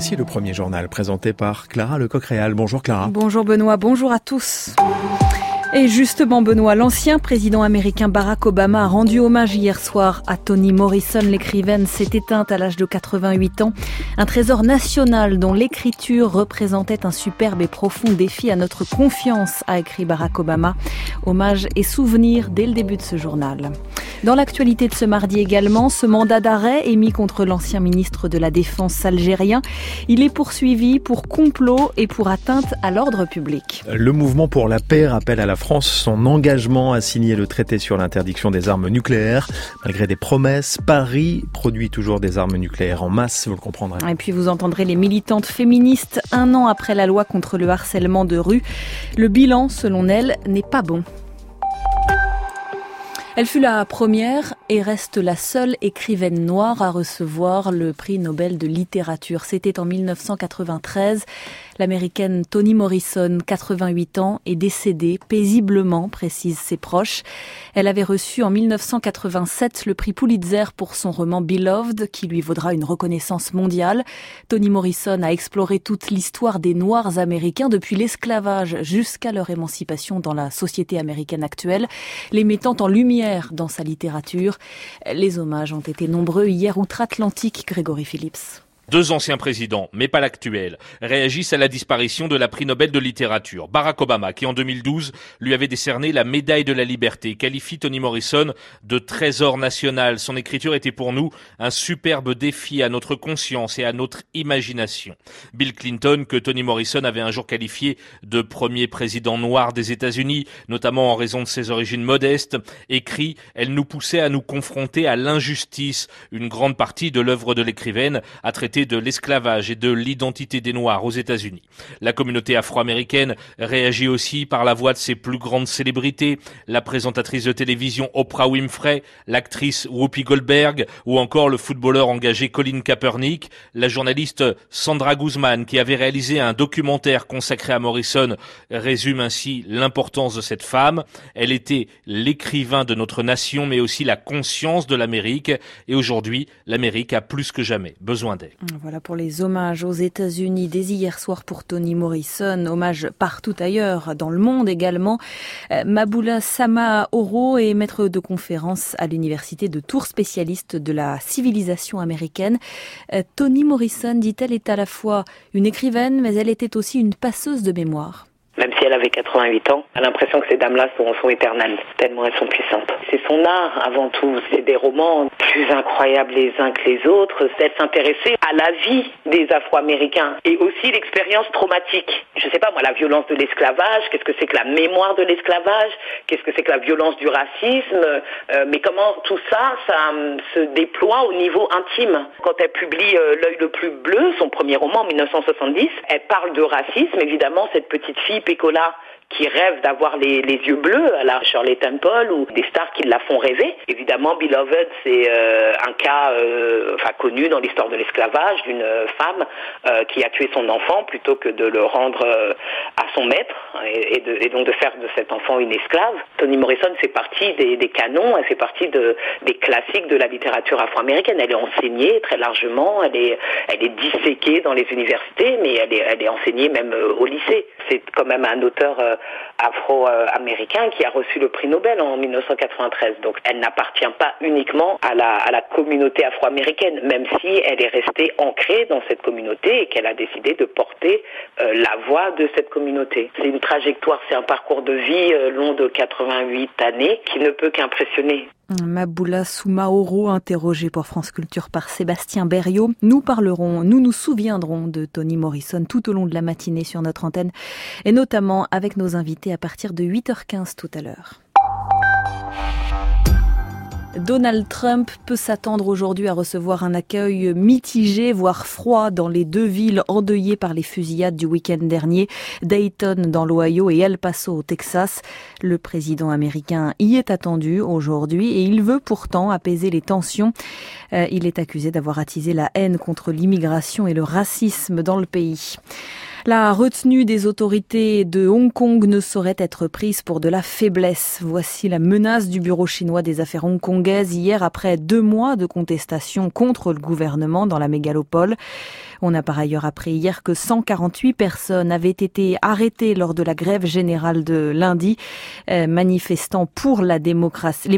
Voici le premier journal présenté par Clara Lecoq-Réal. Bonjour Clara. Bonjour Benoît, bonjour à tous. Et justement Benoît, l'ancien président américain Barack Obama a rendu hommage hier soir à Toni Morrison. L'écrivaine s'est éteinte à l'âge de 88 ans. Un trésor national dont l'écriture représentait un superbe et profond défi à notre confiance, a écrit Barack Obama. Hommage et souvenir dès le début de ce journal. Dans l'actualité de ce mardi également, ce mandat d'arrêt émis contre l'ancien ministre de la Défense algérien. Il est poursuivi pour complot et pour atteinte à l'ordre public. Le mouvement pour la paix rappelle à la France son engagement à signer le traité sur l'interdiction des armes nucléaires. Malgré des promesses, Paris produit toujours des armes nucléaires en masse, vous le comprendrez. Et puis vous entendrez les militantes féministes 1 an après la loi contre le harcèlement de rue. Le bilan, selon elles, n'est pas bon. Elle fut la première et reste la seule écrivaine noire à recevoir le prix Nobel de littérature. C'était en 1993. L'américaine Toni Morrison, 88 ans, est décédée paisiblement, précisent ses proches. Elle avait reçu en 1987 le prix Pulitzer pour son roman Beloved, qui lui vaudra une reconnaissance mondiale. Toni Morrison a exploré toute l'histoire des Noirs américains depuis l'esclavage jusqu'à leur émancipation dans la société américaine actuelle, les mettant en lumière dans sa littérature. Les hommages ont été nombreux hier outre-Atlantique, Grégory Phillips. 2 anciens présidents, mais pas l'actuel, réagissent à la disparition de la prix Nobel de littérature. Barack Obama, qui en 2012 lui avait décerné la médaille de la liberté, qualifie Toni Morrison de trésor national. Son écriture était pour nous un superbe défi à notre conscience et à notre imagination. Bill Clinton, que Toni Morrison avait un jour qualifié de premier président noir des États-Unis, notamment en raison de ses origines modestes, écrit « Elle nous poussait à nous confronter à l'injustice ». Une grande partie de l'œuvre de l'écrivaine a traité de l'esclavage et de l'identité des Noirs aux États-Unis. La communauté afro-américaine réagit aussi par la voix de ses plus grandes célébrités, la présentatrice de télévision Oprah Winfrey, l'actrice Whoopi Goldberg ou encore le footballeur engagé Colin Kaepernick. La journaliste Sandra Guzman, qui avait réalisé un documentaire consacré à Morrison, résume ainsi l'importance de cette femme. Elle était l'écrivain de notre nation, mais aussi la conscience de l'Amérique. Et aujourd'hui, l'Amérique a plus que jamais besoin d'elle. Voilà pour les hommages aux États-Unis dès hier soir pour Toni Morrison. Hommage partout ailleurs, dans le monde également. Maboula Sama-Oro est maître de conférence à l'université de Tours, spécialiste de la civilisation américaine. Toni Morrison, dit-elle, est à la fois une écrivaine, mais elle était aussi une passeuse de mémoire. Même si elle avait 88 ans, elle a l'impression que ces dames-là sont éternelles, tellement elles sont puissantes. C'est son art avant tout, c'est des romans plus incroyables les uns que les autres. Elle s'intéressait à la vie des Afro-Américains et aussi l'expérience traumatique. Je sais pas moi, la violence de l'esclavage, qu'est-ce que c'est que la mémoire de l'esclavage, qu'est-ce que c'est que la violence du racisme, mais comment tout ça se déploie au niveau intime. Quand elle publie L'œil le plus bleu, son premier roman en 1970, elle parle de racisme, évidemment, cette petite fille Pécola qui rêve d'avoir les yeux bleus à la Shirley Temple ou des stars qui la font rêver. Évidemment, Beloved, c'est un cas connu dans l'histoire de l'esclavage d'une femme qui a tué son enfant plutôt que de le rendre à son maître et donc de faire de cet enfant une esclave. Toni Morrison fait partie des canons, elle fait partie des classiques de la littérature afro-américaine. Elle est enseignée très largement, elle est disséquée dans les universités, mais elle est enseignée même au lycée. C'est quand même un auteur afro-américain qui a reçu le prix Nobel en 1993. Donc elle n'appartient pas uniquement à la communauté afro-américaine, même si elle est restée ancrée dans cette communauté et qu'elle a décidé de porter la voix de cette communauté. C'est une trajectoire, c'est un parcours de vie long de 88 années qui ne peut qu'impressionner. Maboula Sama-Oro, interrogée pour France Culture par Sébastien Berriot. Nous nous souviendrons de Toni Morrison tout au long de la matinée sur notre antenne et notamment avec nos invités à partir de 8h15 tout à l'heure. Donald Trump peut s'attendre aujourd'hui à recevoir un accueil mitigé, voire froid, dans les 2 villes endeuillées par les fusillades du week-end dernier, Dayton dans l'Ohio et El Paso au Texas. Le président américain y est attendu aujourd'hui et il veut pourtant apaiser les tensions. Il est accusé d'avoir attisé la haine contre l'immigration et le racisme dans le pays. La retenue des autorités de Hong Kong ne saurait être prise pour de la faiblesse. Voici la menace du bureau chinois des affaires hongkongaises hier après 2 mois de contestation contre le gouvernement dans la mégalopole. On a par ailleurs appris hier que 148 personnes avaient été arrêtées lors de la grève générale de lundi. Les manifestants pour la démocratie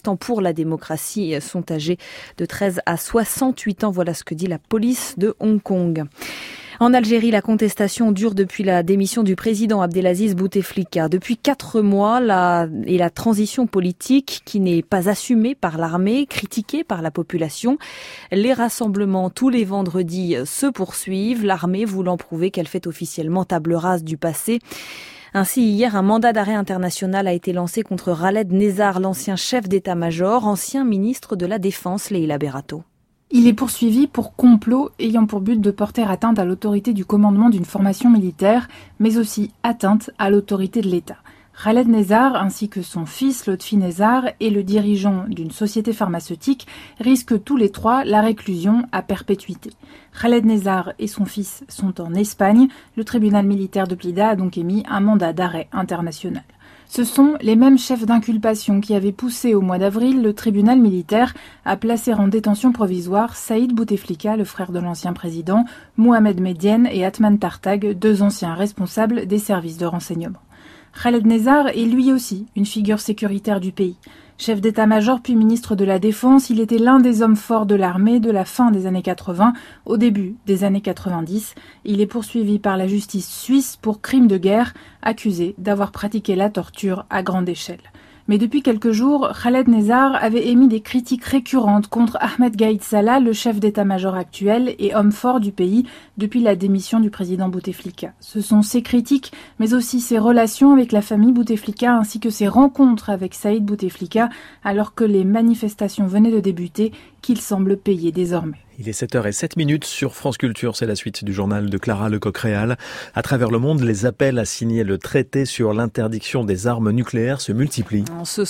sont âgés de 13 à 68 ans. Voilà ce que dit la police de Hong Kong. En Algérie, la contestation dure depuis la démission du président Abdelaziz Bouteflika. Depuis 4 mois, la transition politique qui n'est pas assumée par l'armée, critiquée par la population. Les rassemblements tous les vendredis se poursuivent, l'armée voulant prouver qu'elle fait officiellement table rase du passé. Ainsi, hier, un mandat d'arrêt international a été lancé contre Khaled Nezzar, l'ancien chef d'état-major, ancien ministre de la Défense, Leïla Berato. Il est poursuivi pour complot ayant pour but de porter atteinte à l'autorité du commandement d'une formation militaire, mais aussi atteinte à l'autorité de l'État. Khaled Nezzar ainsi que son fils Lotfi Nezzar et le dirigeant d'une société pharmaceutique risquent tous les 3 la réclusion à perpétuité. Khaled Nezzar et son fils sont en Espagne. Le tribunal militaire de Blida a donc émis un mandat d'arrêt international. Ce sont les mêmes chefs d'inculpation qui avaient poussé au mois d'avril le tribunal militaire à placer en détention provisoire Saïd Bouteflika, le frère de l'ancien président, Mohamed Medienne et Atman Tartag, 2 anciens responsables des services de renseignement. Khaled Nezzar est lui aussi une figure sécuritaire du pays. Chef d'état-major puis ministre de la Défense, il était l'un des hommes forts de l'armée de la fin des années 80 au début des années 90. Il est poursuivi par la justice suisse pour crime de guerre, accusé d'avoir pratiqué la torture à grande échelle. Mais depuis quelques jours, Khaled Nezzar avait émis des critiques récurrentes contre Ahmed Gaïd Salah, le chef d'état-major actuel et homme fort du pays depuis la démission du président Bouteflika. Ce sont ces critiques, mais aussi ses relations avec la famille Bouteflika ainsi que ses rencontres avec Saïd Bouteflika alors que les manifestations venaient de débuter qu'il semble payer désormais. Il est 7h07 sur France Culture. C'est la suite du journal de Clara Lecoq-Réal. À travers le monde, les appels à signer le traité sur l'interdiction des armes nucléaires se multiplient. En ce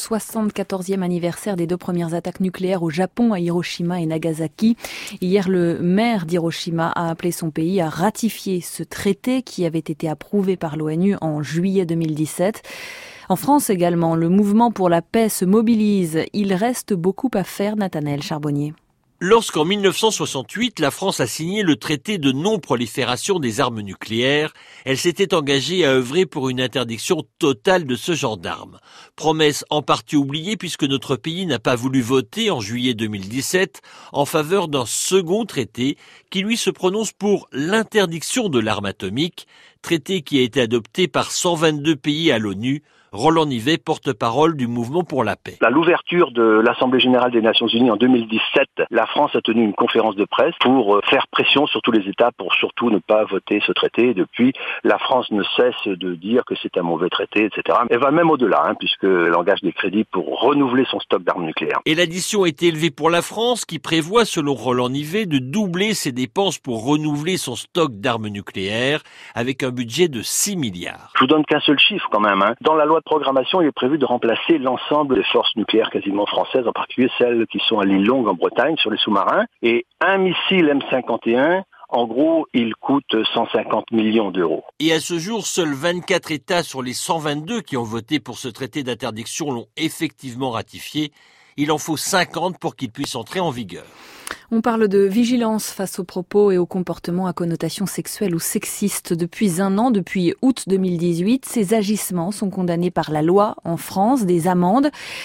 74e anniversaire des 2 premières attaques nucléaires au Japon, à Hiroshima et Nagasaki, hier, le maire d'Hiroshima a appelé son pays à ratifier ce traité qui avait été approuvé par l'ONU en juillet 2017. En France également, le mouvement pour la paix se mobilise. Il reste beaucoup à faire, Nathanaël Charbonnier. Lorsqu'en 1968, la France a signé le traité de non-prolifération des armes nucléaires, elle s'était engagée à œuvrer pour une interdiction totale de ce genre d'armes. Promesse en partie oubliée puisque notre pays n'a pas voulu voter en juillet 2017 en faveur d'un second traité qui lui se prononce pour l'interdiction de l'arme atomique, traité qui a été adopté par 122 pays à l'ONU. Roland Nivet, porte-parole du mouvement pour la paix. À l'ouverture de l'Assemblée générale des Nations unies en 2017, la France a tenu une conférence de presse pour faire pression sur tous les États pour surtout ne pas voter ce traité. Et depuis, la France ne cesse de dire que c'est un mauvais traité, etc. Elle va même au-delà, puisqu'elle engage des crédits pour renouveler son stock d'armes nucléaires. Et l'addition est élevée pour la France, qui prévoit, selon Roland Nivet, de doubler ses dépenses pour renouveler son stock d'armes nucléaires, avec un budget de 6 milliards. Je vous donne qu'un seul chiffre quand même. Dans la loi de programmation, il est prévu de remplacer l'ensemble des forces nucléaires quasiment françaises, en particulier celles qui sont à l'île Longue en Bretagne, sur les sous-marins. Et un missile M51, en gros, il coûte 150 millions d'euros. Et à ce jour, seuls 24 États sur les 122 qui ont voté pour ce traité d'interdiction l'ont effectivement ratifié. Il en faut 50 pour qu'il puisse entrer en vigueur. On parle de vigilance face aux propos et aux comportements à connotation sexuelle ou sexiste. Depuis 1 an, depuis août 2018, ces agissements sont condamnés par la loi en France, des amendes.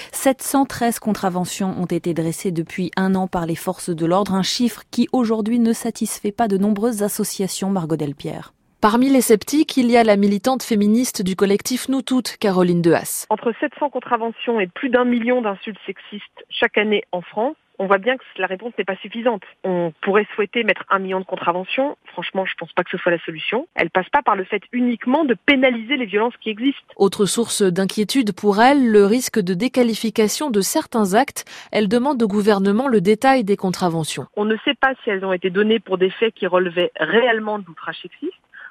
713 contraventions ont été dressées depuis 1 an par les forces de l'ordre, un chiffre qui aujourd'hui ne satisfait pas de nombreuses associations, Margot Delpierre. Parmi les sceptiques, il y a la militante féministe du collectif Nous Toutes, Caroline Dehaas. Entre 700 contraventions et plus d'1 million d'insultes sexistes chaque année en France, on voit bien que la réponse n'est pas suffisante. On pourrait souhaiter mettre 1 million de contraventions. Franchement, je pense pas que ce soit la solution. Elle passe pas par le fait uniquement de pénaliser les violences qui existent. Autre source d'inquiétude pour elle, le risque de déqualification de certains actes. Elle demande au gouvernement le détail des contraventions. On ne sait pas si elles ont été données pour des faits qui relevaient réellement de l'outrage sexiste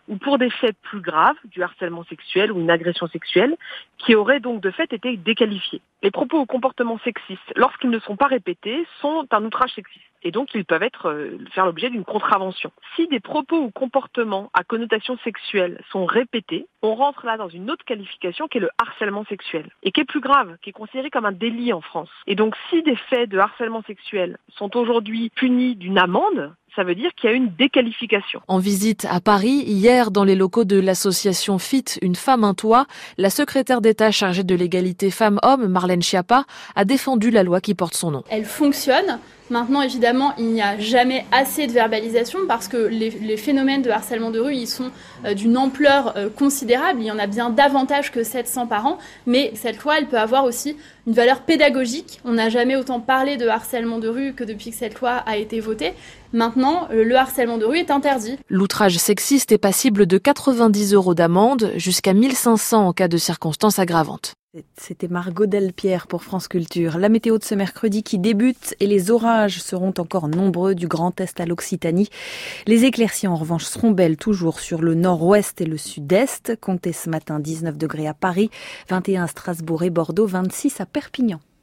ou pour des faits plus graves, du harcèlement sexuel ou une agression sexuelle, qui auraient donc de fait été déqualifiés. Les propos ou comportements sexistes, lorsqu'ils ne sont pas répétés, sont un outrage sexiste. Et donc, ils peuvent faire l'objet d'une contravention. Si des propos ou comportements à connotation sexuelle sont répétés, on rentre là dans une autre qualification qui est le harcèlement sexuel. Et qui est plus grave, qui est considéré comme un délit en France. Et donc, si des faits de harcèlement sexuel sont aujourd'hui punis d'une amende, ça veut dire qu'il y a une déqualification. En visite à Paris, hier, dans les locaux de l'association FIT, Une femme, un toit, la secrétaire d'État chargée de l'égalité femmes-hommes, Marlène Schiappa, a défendu la loi qui porte son nom. Elle fonctionne. Maintenant, évidemment, il n'y a jamais assez de verbalisation parce que les phénomènes de harcèlement de rue, ils sont d'une ampleur considérable. Il y en a bien davantage que 700 par an. Mais cette loi, elle peut avoir aussi une valeur pédagogique. On n'a jamais autant parlé de harcèlement de rue que depuis que cette loi a été votée. Maintenant, le harcèlement de rue est interdit. L'outrage sexiste est passible de 90 € d'amende jusqu'à 1 500 en cas de circonstances aggravantes. C'était Margot Delpierre pour France Culture. La météo de ce mercredi qui débute et les orages seront encore nombreux du Grand Est à l'Occitanie. Les éclaircies en revanche seront belles toujours sur le nord-ouest et le sud-est. Comptez ce matin 19 degrés à Paris, 21 à Strasbourg et Bordeaux, 26 à Perpignan.